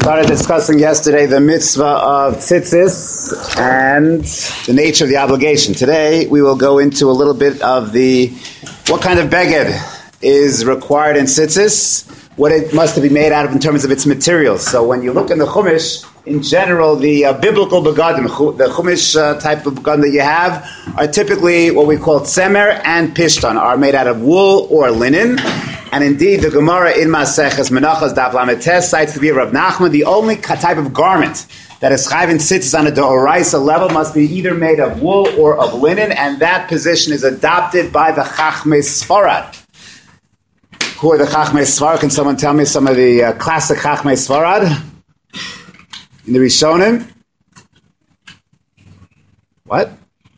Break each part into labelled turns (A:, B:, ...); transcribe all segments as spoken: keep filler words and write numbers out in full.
A: started discussing yesterday the mitzvah of tzitzis and the nature of the obligation. Today we will go into a little bit of the what kind of beged is required in tzitzis, what it must be made out of in terms of its materials. So when you look in the Chumash, in general, the uh, biblical begadim, the Chumash uh, type of begadim that you have are typically what we call tzemer and pishtan, are made out of wool or linen. And indeed, the Gemara in Maseches Menachos Daf Lamed Tes cites to be Rav Nachman, the only type of garment that is chayv in tzitzis on a d'oraisa level must be either made of wool or of linen, and that position is adopted by the Chachmei Sfarad. Who are the Chachmei Sfarad? Can someone tell me some of the uh, classic Chachmei Sfarad in the Rishonim? What?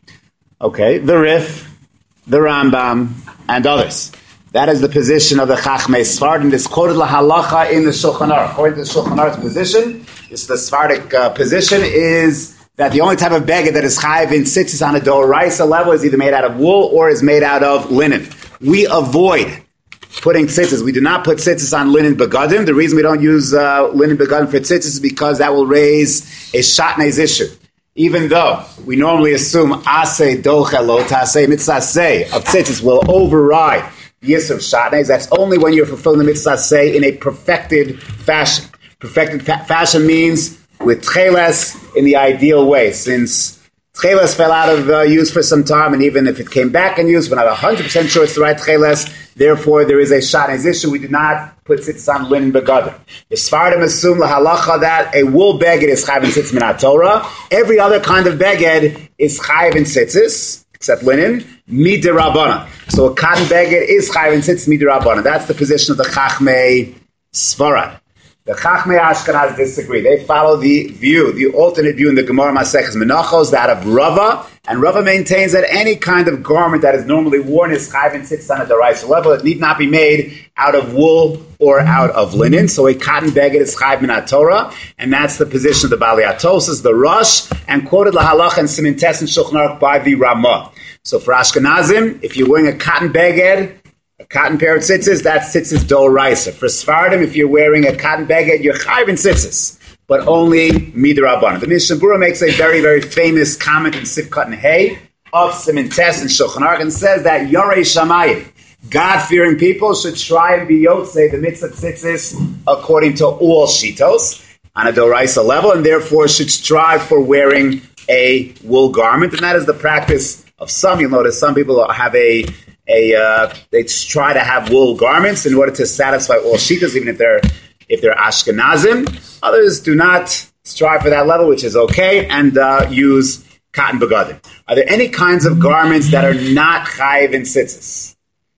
A: Okay, the Rif, the Rambam, and others. That is the position of the Chachmei Sfarad, and it's quoted lahalacha in the Shulchan Aruch. According to the Shulchan Aruch's position, it's the Sephardic uh, position, is that the only type of beged that is chayv in tzitzis on a d'oraisa level is either made out of wool or is made out of linen. We avoid putting tzitzis. We do not put tzitzis on linen begadim. The reason we don't use uh, linen begadim for tzitzis is because that will raise a shatnez issue. Even though we normally assume aseh docha lo taseh mitzaseh of tzitzis will override Yisr Shatnez, that's only when you're fulfilling the mitzvah say in a perfected fashion. Perfected fa- fashion means with tcheles in the ideal way. Since tcheles fell out of uh, use for some time, and even if it came back in use, we're not one hundred percent sure it's the right tcheles, therefore there is a Shatnez issue. We do not put tzitzis on linen begadim. The Sfardim assume lahalacha that a wool beged is chayv in tzitzis min Torah. Every other kind of beged is chayv in tzitzis, except linen, midirabana. So a cotton beged is chayv in tzitzis midirabana. That's the position of the Chachmei Sfarad. The Chachmei Ashkenaz disagree. They follow the view, the alternate view in the Gemara Maseches Menachos, that of Rava, and Rava maintains that any kind of garment that is normally worn is chayv in tzitzis on a d'oraisa level. It need not be made out of wool or out of linen. So a cotton beged is chayv min Torah, and that's the position of the Bali Atosas, the Rosh, and quoted lahalacha and Simin Tes and Shulchan Aruch by the Ramah. So for Ashkenazim, if you're wearing a cotton beged, a cotton pair of tzitzis, that's tzitzis d'oraisa. For Sfardim, if you're wearing a cotton beged, you're chayv in tzitzis, but only midrabanan. The Mishnah Berurah makes a very, very famous comment in Sifkat and Hay of Simin Tes and Shulchan Aruch, and says that Yorei Shamayim, God-fearing people, should try and be yotzei the mitzvah tzitzis according to all shitos on a d'oraisa level, and therefore should strive for wearing a wool garment, and that is the practice of some. You'll notice some people have a a uh, they try to have wool garments in order to satisfy all shitas, even if they're if they're Ashkenazim. Others do not strive for that level, which is okay, and uh, use cotton begadim. Are there any kinds of garments that are not chayv in tzitzis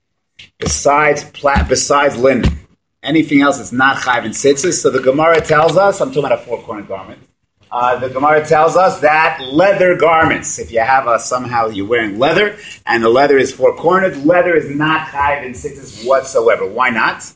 A: besides pla- besides linen? Anything else that's not chayv in tzitzis? So the Gemara tells us, I'm talking about a four-cornered garment. Uh, the Gemara tells us that leather garments, if you have a, somehow you're wearing leather, and the leather is four-cornered, leather is not chayv in tzitzis whatsoever. Why not?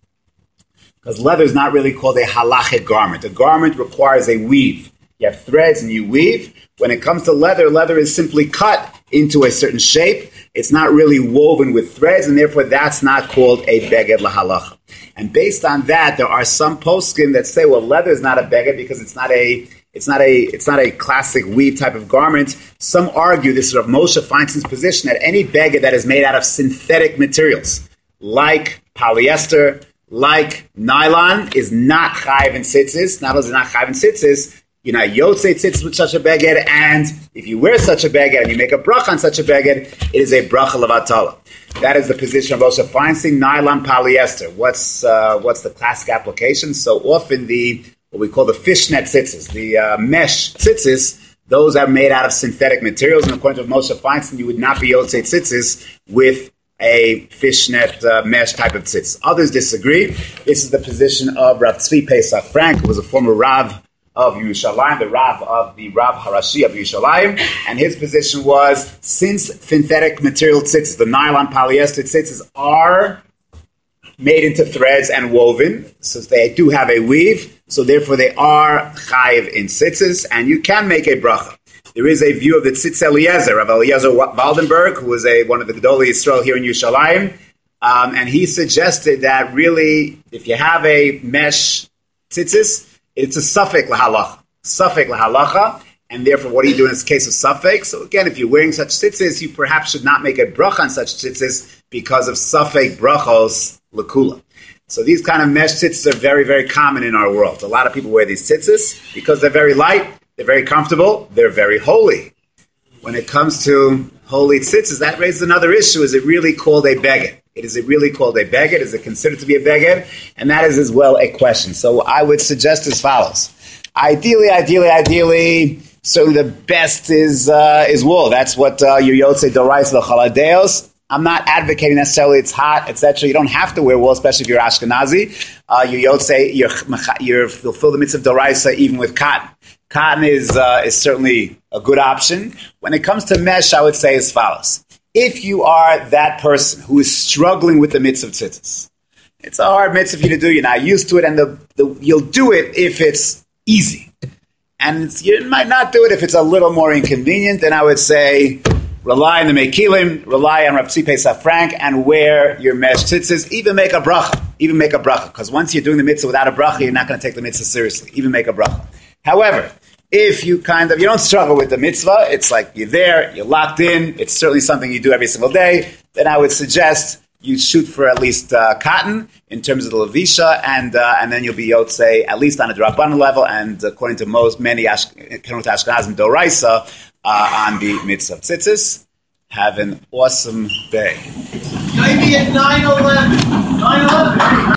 A: Because leather is not really called a halachic garment. A garment requires a weave. You have threads and you weave. When it comes to leather, leather is simply cut into a certain shape. It's not really woven with threads, and therefore that's not called a beged lahalacha. And based on that, there are some poskim that say, well, leather is not a beged because it's not a It's not a it's not a classic weave type of garment. Some argue, this is Rav Moshe Feinstein's position, that any beged that is made out of synthetic materials, like polyester, like nylon, is not chayv in tzitzis. Not only is it not chayv in tzitzis, you're not yotzei tzitzis with such a beged, and if you wear such a beged and you make a bracha on such a beged, it is a bracha levatala. That is the position of Moshe Feinstein, nylon, polyester. What's uh, what's the classic application? So often the what we call the fishnet tzitzis, the uh, mesh tzitzis, those are made out of synthetic materials. And according to Moshe Feinstein, you would not be yotzei tzitzis with a fishnet uh, mesh type of tzitzis. Others disagree. This is the position of Rav Tzvi Pesach Frank, who was a former Rav of Yerushalayim, the Rav of the Rav Harashi of Yerushalayim, and his position was, since synthetic material tzitzis, the nylon polyester tzitzis, are made into threads and woven, so they do have a weave, so therefore they are chayiv in tzitzis, and you can make a bracha. There is a view of the Tzitz Eliezer, Rav Eliezer Waldenberg, who was a, one of the Gedolei Yisrael here in Yerushalayim, um, and he suggested that really, if you have a mesh tzitzis, It's a suffix lahalacha. Suffix lahalacha. And therefore, what do you do in this case of suffix? So again, if you're wearing such tzitzis, you perhaps should not make a bracha on such tzitzis because of suffix brachos lakula. So these kind of mesh tzitzis are very, very common in our world. A lot of people wear these tzitzis because they're very light, they're very comfortable, they're very holy. When it comes to holy tzitzis, that raises another issue. Is it really called a beged? It is it really called a beged? Is it considered to be a beged? And that is as well a question. So I would suggest as follows. Ideally, ideally, ideally, so the best is uh, is wool. That's what uh, your Yotze Doraisa Chaladeos. I'm not advocating necessarily it's hot, et cetera. You don't have to wear wool, especially if you're Ashkenazi. Uh, your Yotze, you're, you're fulfill the mitzvah of Doraisa even with cotton. Cotton is uh, is certainly a good option. When it comes to mesh, I would say as follows. If you are that person who is struggling with the mitzvah of tzitzis, it's a hard mitzvah for you to do. You're not used to it, and the, the, you'll do it if it's easy. And you might not do it if it's a little more inconvenient. Then I would say rely on the Mekilim, rely on Rav Tzipei Safrank, and wear your mesh tzitzis. Even make a bracha. Even make a bracha. Because once you're doing the mitzvah without a bracha, you're not going to take the mitzvah seriously. Even make a bracha. However, if you kind of, you don't struggle with the mitzvah, it's like you're there, you're locked in, it's certainly something you do every single day, then I would suggest you shoot for at least uh, cotton in terms of the levisha, and uh, and then you'll be yotzei at least on a drabanan level, and according to most many Kenut Ashkenazim Doraisa uh, on the mitzvah of tzitzis. Have an awesome day.
B: Maybe at nine eleven. nine eleven.